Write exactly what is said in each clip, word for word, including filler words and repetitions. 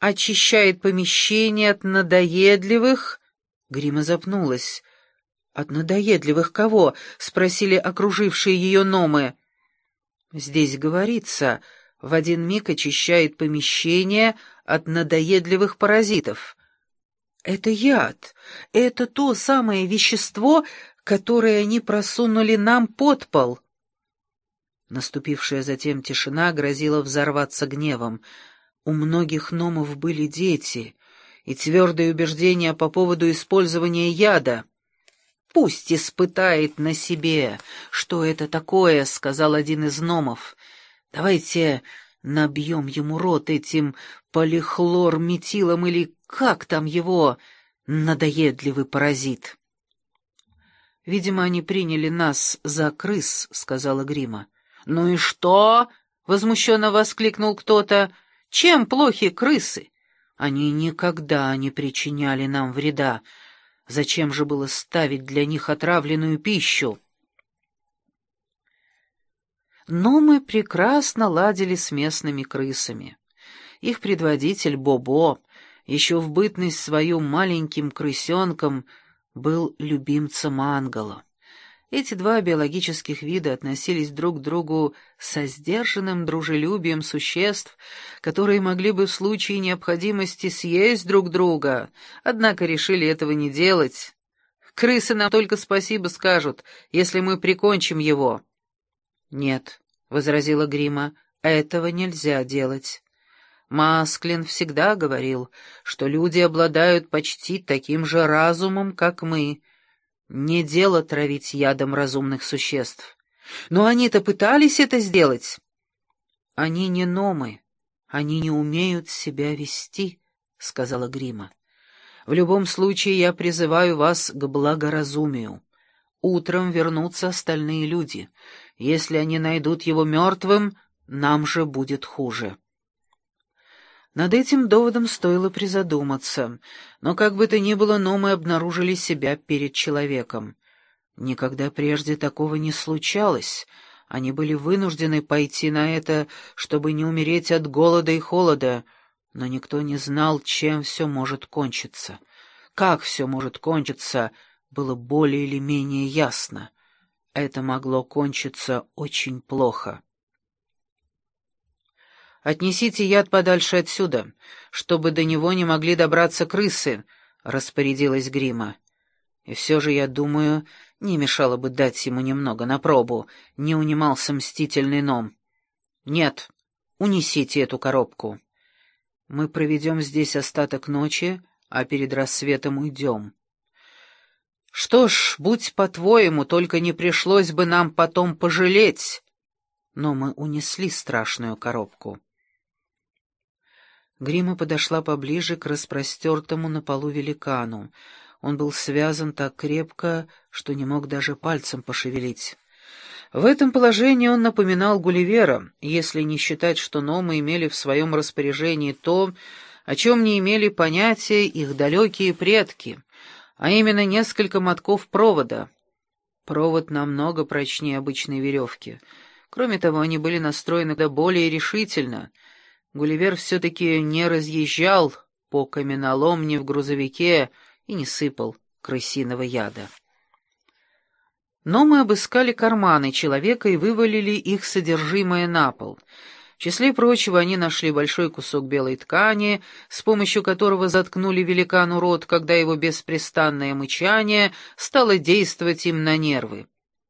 очищает помещение от надоедливых...» Грима запнулась. «От надоедливых кого?» — спросили окружившие ее номы. «Здесь говорится, в один миг очищает помещение от надоедливых паразитов. Это яд, это то самое вещество, которое они просунули нам под пол». Наступившая затем тишина грозила взорваться гневом. У многих номов были дети и твердые убеждения по поводу использования яда. «Пусть испытает на себе, что это такое», — сказал один из номов. «Давайте набьем ему рот этим полихлорметилом или как там его, надоедливый паразит». «Видимо, они приняли нас за крыс», — сказала Грима. «Ну и что?» — возмущенно воскликнул кто-то. «Чем плохи крысы? Они никогда не причиняли нам вреда. Зачем же было ставить для них отравленную пищу?» Но мы прекрасно ладили с местными крысами. Их предводитель Бобо, еще в бытность свою маленьким крысенком, был любимцем Ангела. Эти два биологических вида относились друг к другу со сдержанным дружелюбием существ, которые могли бы в случае необходимости съесть друг друга, однако решили этого не делать. «Крысы нам только спасибо скажут, если мы прикончим его». «Нет», — возразила Грима, — «этого нельзя делать. Масклин всегда говорил, что люди обладают почти таким же разумом, как мы. Не дело травить ядом разумных существ. Но они-то пытались это сделать». «Они не номы, они не умеют себя вести», — сказала Грима. «В любом случае я призываю вас к благоразумию. Утром вернутся остальные люди. Если они найдут его мертвым, нам же будет хуже». Над этим доводом стоило призадуматься, но как бы то ни было, номы обнаружили себя перед человеком. Никогда прежде такого не случалось. Они были вынуждены пойти на это, чтобы не умереть от голода и холода, но никто не знал, чем все может кончиться. Как все может кончиться, было более или менее ясно. Это могло кончиться очень плохо. «Отнесите яд подальше отсюда, чтобы до него не могли добраться крысы», — распорядилась Грима. «И все же, я думаю, не мешало бы дать ему немного на пробу», — не унимался мстительный ном. «Нет, унесите эту коробку. Мы проведем здесь остаток ночи, а перед рассветом уйдем». «Что ж, будь по-твоему, только не пришлось бы нам потом пожалеть». Но мы унесли страшную коробку. Грима подошла поближе к распростертому на полу великану. Он был связан так крепко, что не мог даже пальцем пошевелить. В этом положении он напоминал Гулливера, если не считать, что номы имели в своем распоряжении то, о чем не имели понятия их далекие предки, а именно несколько мотков провода. Провод намного прочнее обычной веревки. Кроме того, они были настроены куда более решительно. Гулливер все-таки не разъезжал по каменоломне в грузовике и не сыпал крысиного яда. Но мы обыскали карманы человека и вывалили их содержимое на пол. В числе прочего они нашли большой кусок белой ткани, с помощью которого заткнули великану рот, когда его беспрестанное мычание стало действовать им на нервы.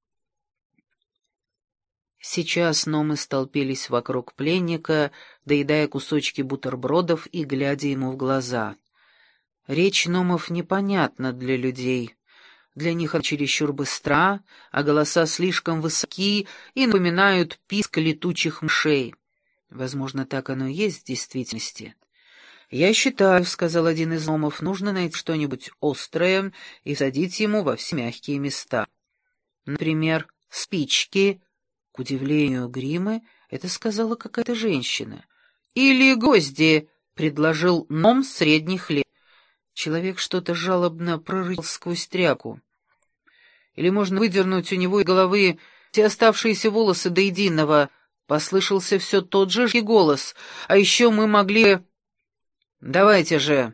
Сейчас номы столпились вокруг пленника, доедая кусочки бутербродов и глядя ему в глаза. Речь номов непонятна для людей. Для них она чересчур быстра, а голоса слишком высоки и напоминают писк летучих мышей. Возможно, так оно и есть в действительности. «Я считаю, — сказал один из номов, — нужно найти что-нибудь острое и садить ему во все мягкие места. Например, спички». К удивлению Гримы, это сказала какая-то женщина. «Или гвозди», — предложил ном средних лет. Человек что-то жалобно прорычал сквозь тряпку. «Или можно выдернуть у него из головы все оставшиеся волосы до единого», — послышался все тот же голос. «А еще мы могли...» «Давайте же,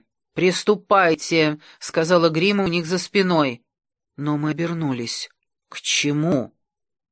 приступайте», — сказала Грима у них за спиной. Но мы обернулись. «К чему?»